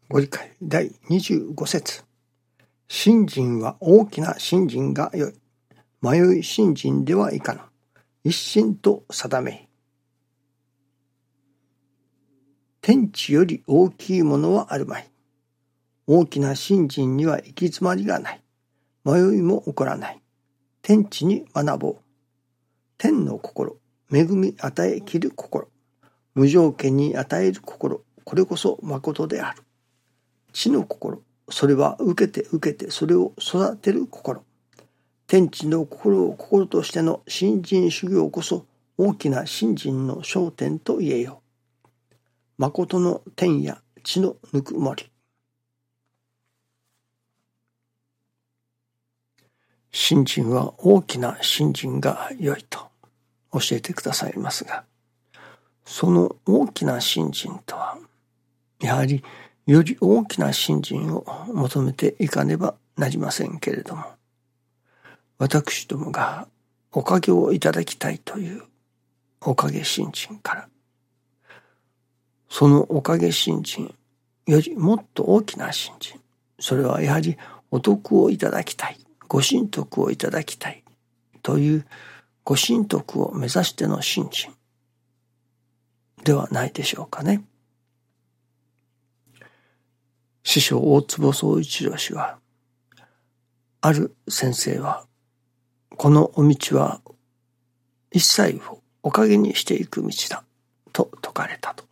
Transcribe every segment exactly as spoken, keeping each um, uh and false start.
ご理解だいにじゅうご節。信心は大きな信心がよい。迷い信心ではいかぬ。一心と定め。天地より大きいものはあるまい。大きな信心には行き詰まりがない。迷いも起こらない。天地に学ぼう。天の心、恵み与えきる心、無条件に与える心、これこそ誠である。地の心、それは受けて受けてそれを育てる心。天地の心を心としての信心修行こそ大きな信心の焦点と言えよう。誠の天や地のぬくもり。信心は大きな信心が良いと教えてくださいますが、その大きな信心とは、やはりより大きな信心を求めていかねばなりませんけれども、私どもがおかげをいただきたいというおかげ信心から、そのおかげ信心よりもっと大きな信心、それはやはりお得をいただきたい、ご神徳をいただきたいというご神徳を目指しての信心ではないでしょうかね。師匠大坪宗一郎氏は、ある先生はこのお道は一切をおかげにしていく道だと説かれたと。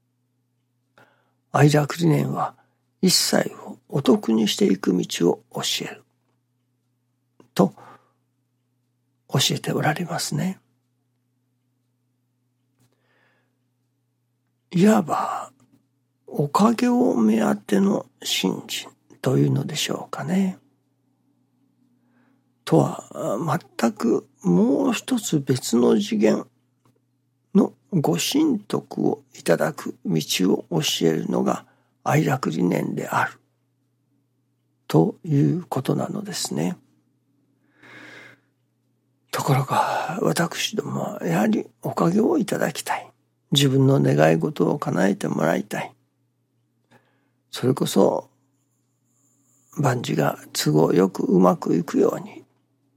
愛楽理念は一切をお得にしていく道を教えると教えておられますね。いわばおかげを目当ての信心というのでしょうかね。とは全くもう一つ別の次元のご神徳をいただく道を教えるのが愛楽理念であるということなのですね。ところが私どもはやはりおかげをいただきたい。自分の願い事を叶えてもらいたい。それこそ万事が都合よくうまくいくように、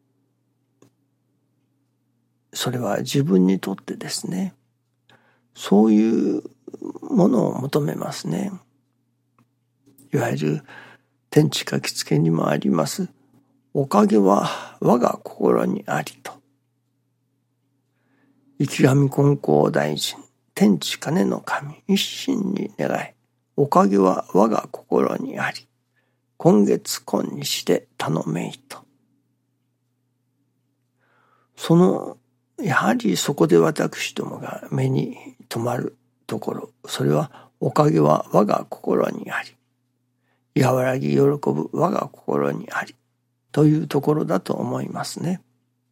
それは自分にとってですね、そういうものを求めますね。いわゆる天地書きつけにもあります、おかげは我が心にありと。池上金光大臣、天地金の神、一心に願い、おかげは我が心にあり、今月今日で頼めいと。そのやはりそこで私どもが目に留まるところ、それはおかげは我が心にあり、和らぎ喜ぶ我が心にありというところだと思いますね。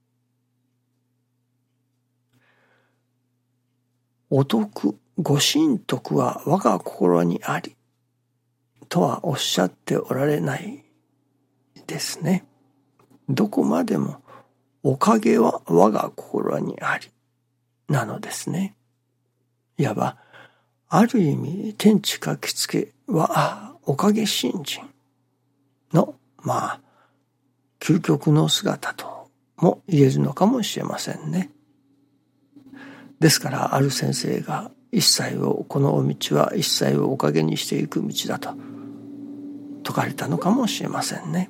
お徳、ご神徳は我が心にありとはおっしゃっておられないですね。どこまでもおかげは我が心にありなのですね。いわばある意味天地書きつけはおかげ信心のまあ究極の姿とも言えるのかもしれませんね。ですからある先生が一切をこの道は一切をおかげにしていく道だと説かれたのかもしれませんね。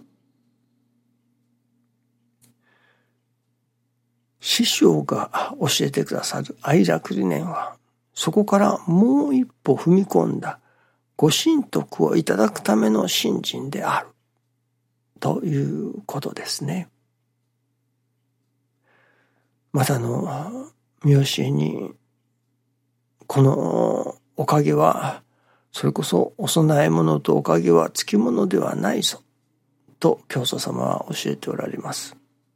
師匠が教えてくださる愛楽理念は、そこからもう一歩踏み込んだご神徳をいただくための信心であるということですね。またの見教えに、このおかげはそれこそお供え物とおかげはつきものではないぞと教祖様は教えておられます。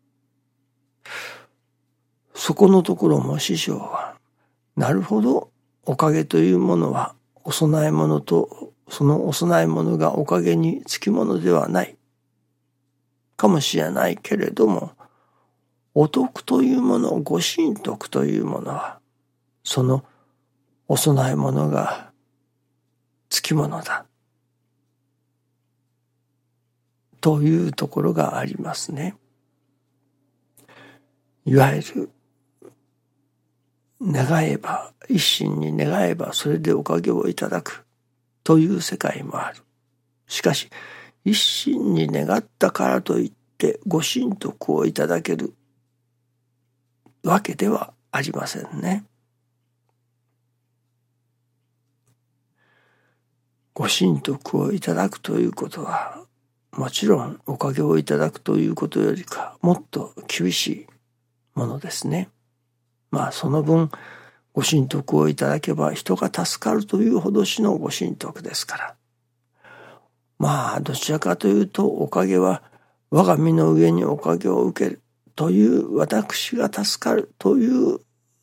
そこのところも師匠は、なるほど、おかげというものはお供え物とそのお供え物がおかげにつきものではないかもしれないけれども、お徳というもの、ご神徳というものはそのお供え物がつきものだというところがありますね。いわゆる願えば、一心に願えばそれでおかげをいただくという世界もある。しかし一心に願ったからといってご神徳をいただけるわけではありませんね。ご神徳をいただくということは、もちろんおかげをいただくということよりかもっと厳しいものですね。まあその分ご神徳をいただけば人が助かるというほどしのご神徳ですから。まあどちらかというとおかげは我が身の上におかげを受けるという私が助かるという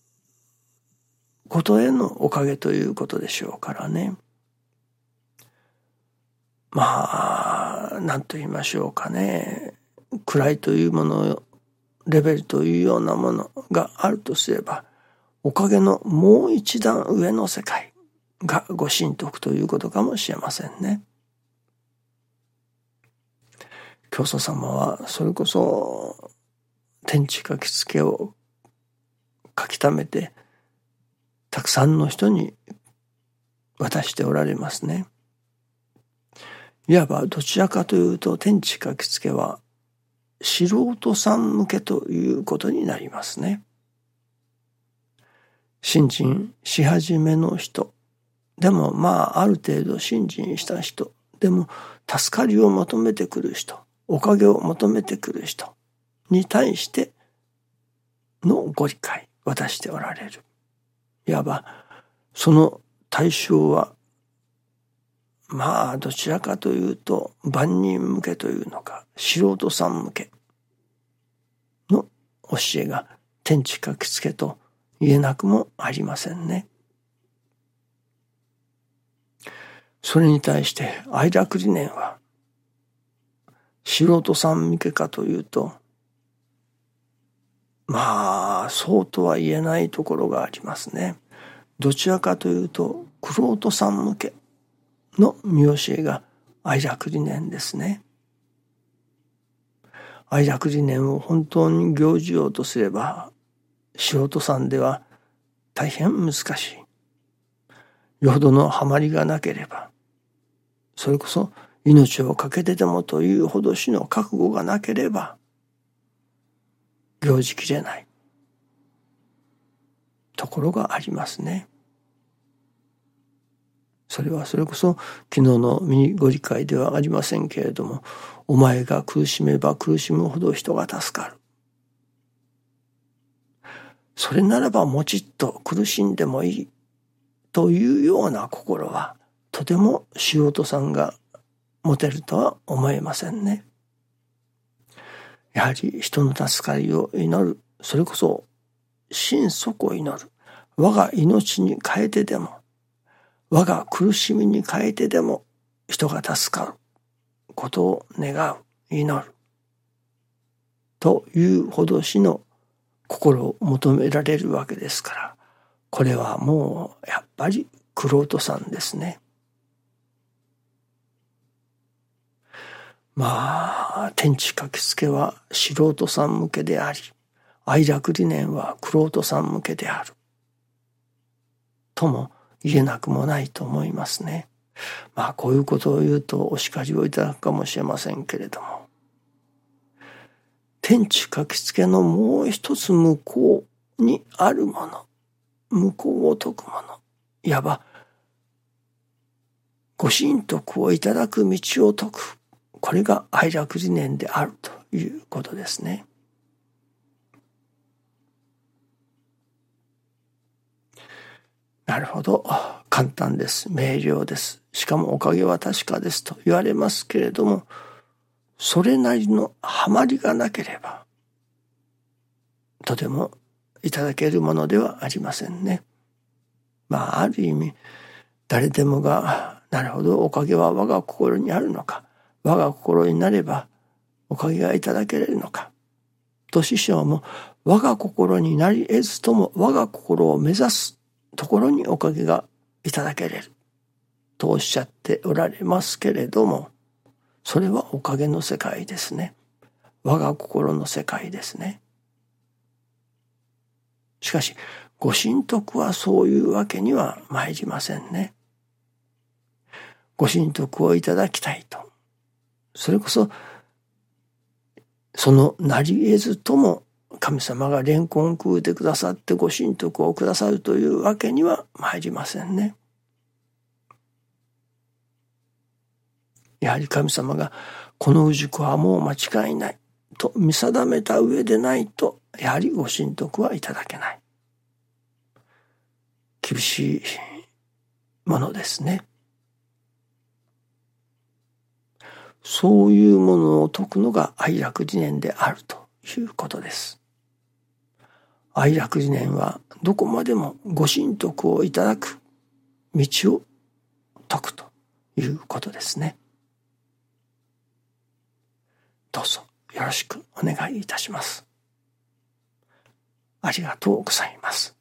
ことへのおかげということでしょうからね。まあ何と言いましょうかね。位というものレベルというようなものがあるとすれば、おかげのもう一段上の世界がご神徳ということかもしれませんね。教祖様はそれこそ天地書きつけを書き溜めてたくさんの人に渡しておられますね。いわばどちらかというと天地書きつけは素人さん向けということになりますね。信心し始めの人でもまあある程度信心した人でも助かりを求めてくる人、おかげを求めてくる人に対してのご理解を渡しておられる。いわばその対象はまあどちらかというと万人向けというのか素人さん向けの教えが天地書きつけと言えなくもありませんね。それに対して愛楽理念は素人さん向けかというとまあそうとは言えないところがありますね。どちらかというと玄人さん向けの見教えが愛楽理念ですね。愛楽理念を本当に行じようとすれば素人さんでは大変難しい。よほどのハマりがなければ、それこそ命を懸けてでもというほどしの覚悟がなければ行じきれないところがありますね。それはそれこそ昨日のご理解ではありませんけれども、お前が苦しめば苦しむほど人が助かる。それならばもちっと苦しんでもいいというような心はとても素人さんが持てるとは思えませんね。やはり人の助かりを祈る、それこそ心底祈る、我が命に変えてでも我が苦しみに変えてでも人が助かることを願う、祈るというほどしの心を求められるわけですから、これはもうやっぱり玄人さんですね。まあ天地書きつけは素人さん向けであり、愛楽理念は玄人さん向けであるとも言えなくもないと思いますね。まあこういうことを言うとお叱りをいただくかもしれませんけれども、天地書きつけのもう一つ向こうにあるもの、向こうを説くもの、いわばご神徳をいただく道を説く、これが愛楽理念であるということですね。なるほど、簡単です、明瞭です、しかもおかげは確かですと言われますけれども、それなりのハマりがなければとてもいただけるものではありませんね。まあある意味誰でもがなるほどおかげは我が心にあるのか、我が心になればおかげがいただけれるのかと、師匠も我が心になり得ずとも我が心を目指すところにおかげがいただけれるとおっしゃっておられますけれども、 それはおかげの世界ですね。我が心の世界ですね。しかし、ご神徳はそういうわけには参りませんね。ご神徳をいただきたいと。それこそ、そのなり得ずとも神様が蓮根を食うてくださってご神徳をくださるというわけには参りませんね。やはり神様がこの氏子はもう間違いないと見定めた上でないと、やはりご神徳はいただけない。厳しいものですね。そういうものを説くのが愛楽理念であるということです。愛楽理念はどこまでもご神徳をいただく道を説くということですね。どうぞよろしくお願いいたします。ありがとうございます。